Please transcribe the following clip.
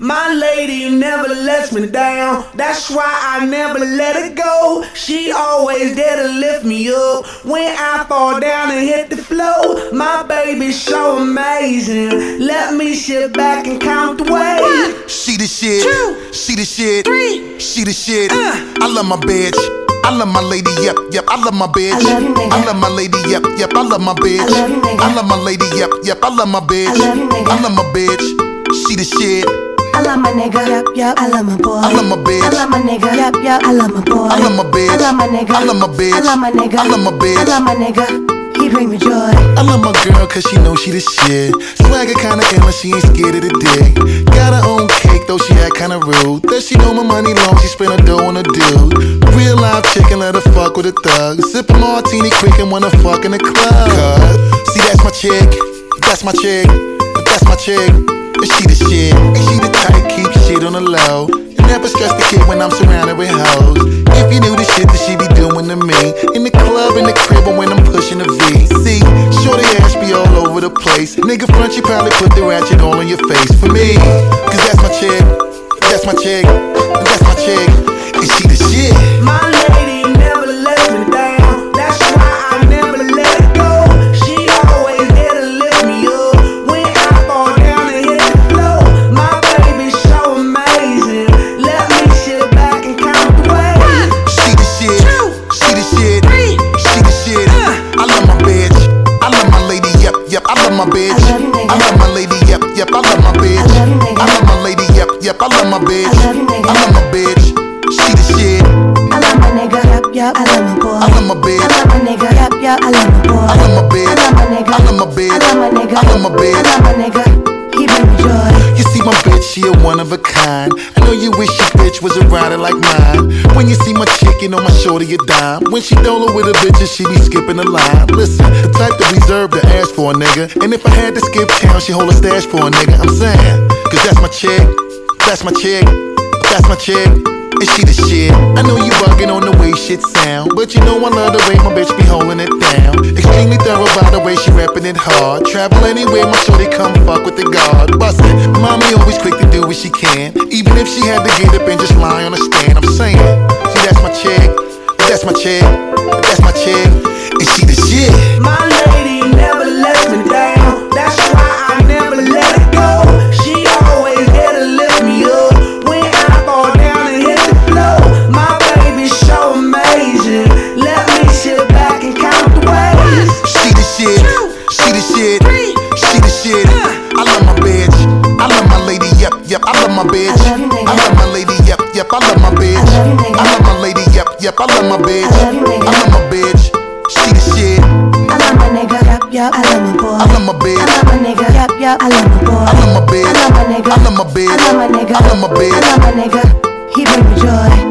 My lady never lets me down. That's why I never let her go. She always there to lift me up when I fall down and hit the floor. My baby's so amazing. Let me sit back and count the ways. She the shit. 2, She the shit. 3. She the shit. I love my bitch. I love my lady, yep, I love my bitch. I love you, nigga. I love my lady, yep, I love my bitch. I love you, nigga. I love my lady, yep, I love my bitch. I love you, nigga. I love my bitch. She the shit. I love my nigga, yep, I love my boy. I love my bitch. I love my nigga, yep, I love my boy. I love my bitch. I love my nigga. I love my bitch. I love my nigga. I love my bitch. I love my nigga. He bring me joy. I love my girl cause she know she the shit. Swagger kinda endless, she ain't scared of the dick. Got her own cake though she act kinda rude. Does she know my money long, she spend her dough on a dude. Real live chicken, let her fuck with a thug. Sip a martini quick and wanna fuck in the club. See that's my chick, that's my chick, that's my chick. And she the shit, and she the type keep shit on the low. You never stress the kid when I'm surrounded with hoes. If you knew the shit that she be doing to me, in the club, in the crib, or when I'm pushing the V. See, shorty ass be all over the place. Nigga front, she probably put the ratchet all in your face for me. Cause that's my chick, that's my chick, that's my chick, and she the shit. My lady never lets me down. That's why I never let her go. She always there to lift me up when I fall down and hit the floor. My baby's so amazing. Let me sit back and count the ways. She the shit, 2, she the shit, 3. she the shit. I love my bitch, I love my lady, yep, I love my bitch. I love you, nigga. I love my lady, yep, I love my bitch. I love you, nigga. I love my lady, yep, I love my bitch. I love you, nigga. I love my bitch, she the shit. I love my nigga, yep, I love my boy. I love my bitch. I love my nigga, yep, I love my boy. I love my bitch. I love my nigga. I love my bitch. I love my nigga. I love my bitch. I love my nigga. He bring me joy. You see my bitch, she a one of a kind. I know you wish your bitch was a rider like mine. When you see my chick, you know my shorty a dime. When she dolo with her bitches, she be skipping the line. Listen, the type that reserve to ask for a nigga. And if I had to skip town, she hold a stash for a nigga. I'm saying, cause that's my chick, that's my chick, that's my chick. And she the shit. I know you bugging on the way shit sound, but you know I love the way my bitch be holding it down. Extremely thorough by the way she reppin' it hard. Travel anywhere, my shorty come fuck with the guard. Bustin', mommy always quick to do what she can, even if she had to get up and just lie on a stand. I'm saying, see that's my chick, that's my chick, that's my chick, and she the shit. My lady never lets me down. That's why I never let her go. She always there to lift me up when I fall down and hit the floor. My baby's so amazing. Let me sit back and count the ways. She the shit, she the shit, she the shit. I love my bitch, I love my lady, yep, I love my bitch. I love you, nigga. I love my lady, yep, I love my bitch. I love you, nigga. I love my lady, yep, I love my bitch. I love you, nigga. I love my bitch, she the shit. I love my nigga, yep, I love my boy. I love my bitch. I love my nigga, yep, I love my boy. I love my bitch. I love my nigga. I love my bitch. I love my nigga. I love my bitch. I love my nigga. He bring me joy.